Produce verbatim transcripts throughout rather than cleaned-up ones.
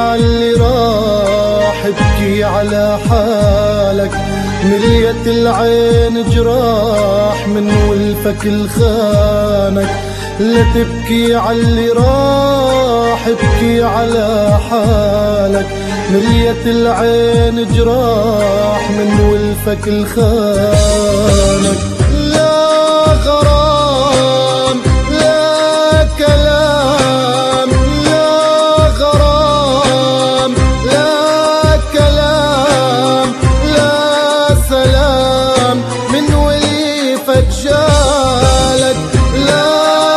عاللي راح، ابكي على حالك، مليت العين جراح من ولفك الخانك. لا تبكي عاللي راح، ابكي على حالك، مليت العين جراح من ولفك الخانك. لا غرام لا كلام، لا غرام لا كلام، لا سلام من ولفك جالك. لا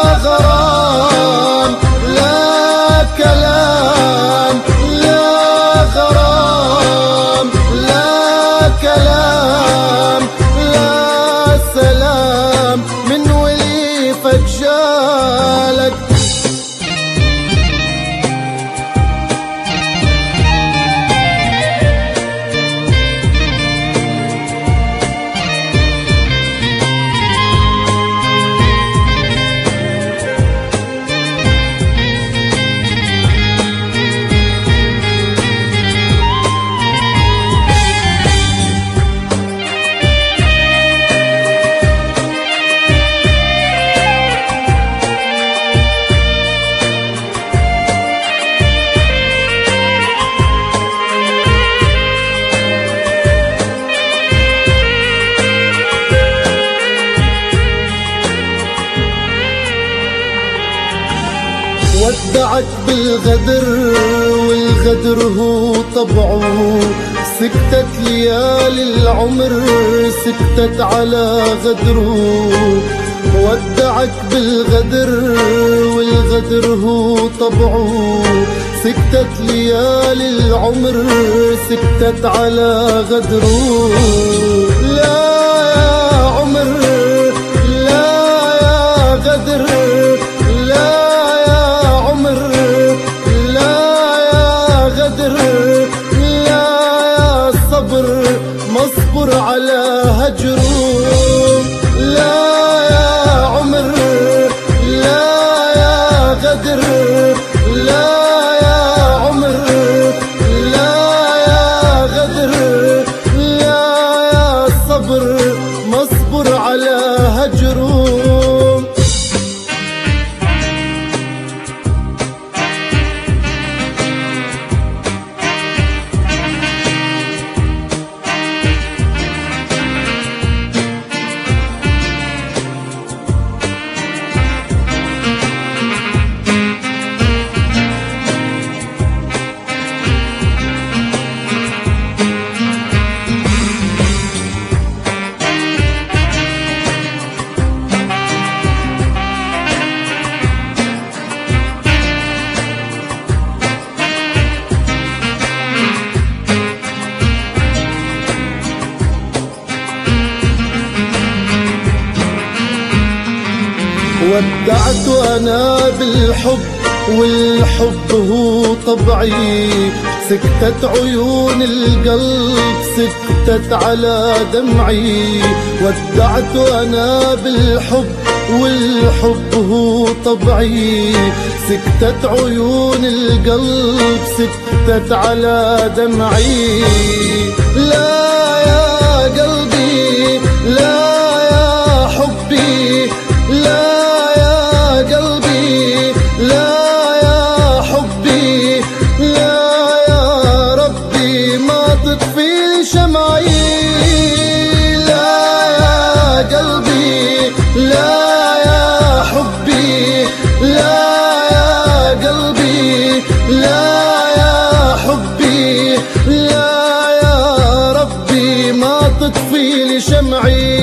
غرام لا كلام، لا غرام لا كلام، لا سلام من ولفك جالك. ودعك بالغدر والغدر هو طبعه، سكتت ليالي العمر سكتت على غدره. ودعك بالغدر والغدر هو طبعه، سكتت ليالي العمر سكتت على غدره. لا يا عمر لا يا غدر، لا مصبر على هجره. لا يا عمر لا يا غدر، لا يا عمر لا يا غدر، لا يا صبر مصبر على هجره. ودعت أنا بالحب والحب هو طبعي، سكتت عيون القلب سكتت على دمعي. ودعت أنا بالحب والحب هو طبعي، سكتت عيون القلب سكتت على دمعي. لا يا قلبي لا يا حبي، لا قلبي لا يا حبي، لا يا ربي ما تطفي شمعي. لا يا قلبي لا يا حبي، لا يا قلبي لا يا حبي، لا يا ربي ما تطفي شمعي.